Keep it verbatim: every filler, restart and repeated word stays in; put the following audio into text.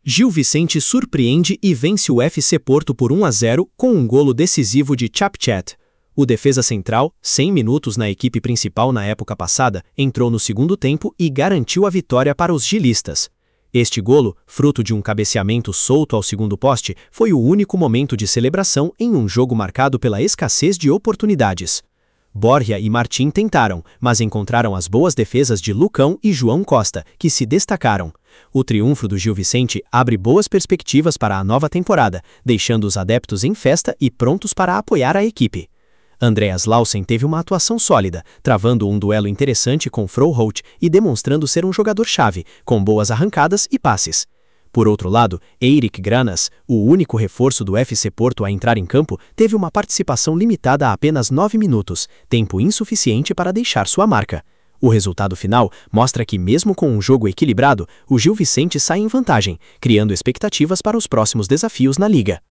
Gil Vicente surpreende e vence o F C Porto por um a zero com um golo decisivo de Chapchat. O defesa central, cem minutos na equipe principal na época passada, entrou no segundo tempo e garantiu a vitória para os gilistas. Este golo, fruto de um cabeceamento solto ao segundo poste, foi o único momento de celebração em um jogo marcado pela escassez de oportunidades. Borja e Martim tentaram, mas encontraram as boas defesas de Lucão e João Costa, que se destacaram. O triunfo do Gil Vicente abre boas perspectivas para a nova temporada, deixando os adeptos em festa e prontos para apoiar a equipe. Andreas Lausen teve uma atuação sólida, travando um duelo interessante com Froholt e demonstrando ser um jogador-chave, com boas arrancadas e passes. Por outro lado, Eirik Granas, o único reforço do F C Porto a entrar em campo, teve uma participação limitada a apenas nove minutos, tempo insuficiente para deixar sua marca. O resultado final mostra que, mesmo com um jogo equilibrado, o Gil Vicente sai em vantagem, criando expectativas para os próximos desafios na Liga.